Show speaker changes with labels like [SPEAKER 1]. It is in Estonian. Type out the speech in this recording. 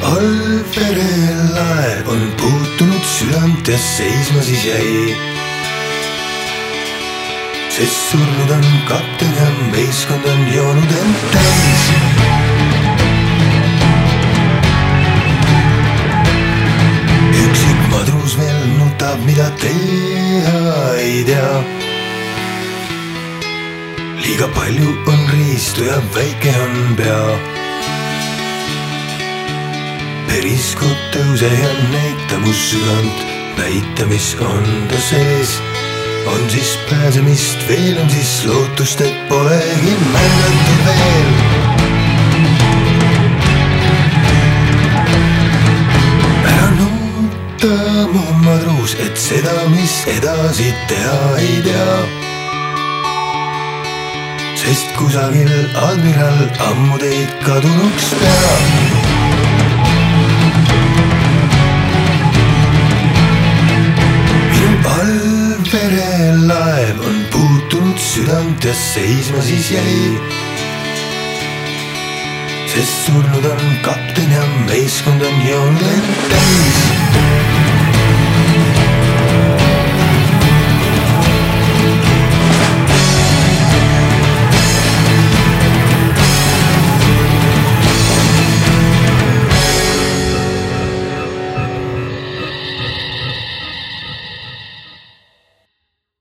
[SPEAKER 1] allveelaev on puutunud südant ja seisma siis jäi. Sest surnud on kapten ja meeskond on joonud end täis. Üksik madrus veel nutab, mida teha ei tea. Liiga palju on riistu ja väike on pea. Periskop tõuse ja näita mu südant, näita mis on ta sees. On siis pääsemist veel, on siis lootust, et polegi märgatud veel. Ära nuuta mu madrus, et seda, mis edasi teha ei tea. Sest kusagil admiral ammu teid kadunuks peab. Allveelaev on puutunud südant ja seisma siis jäi. Sest surnud on kapten ja meeskond on joonud end täis.